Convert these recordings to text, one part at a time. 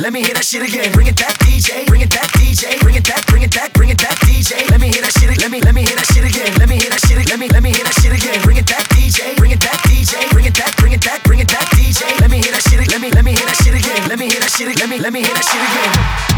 Let me hear that shit again. Bring it back, DJ. Bring it back, DJ. Bring it back, bring it back, bring it back, DJ. Let me hear that shit. Let me hear that shit again. Let me hear that shit. Let me hear that shit again. Bring it back, DJ. Bring it back, DJ. Bring it back, bring it back, bring it back, DJ. Let me hear that shit. Let me hear that shit again. Let me hear that shit. Let me hear that shit again.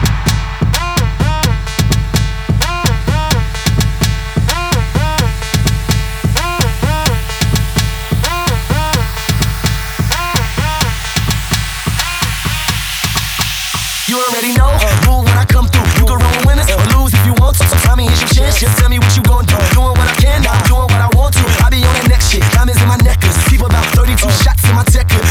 You already know, rule when I come through. You can roll winners or lose if you want to. So tell me, here's your chance. Just tell me what you gon' do. Doing what I can, not doing what I want to. I be on that next shit. Diamonds in my necklace. Keep about 32 shots in my tech.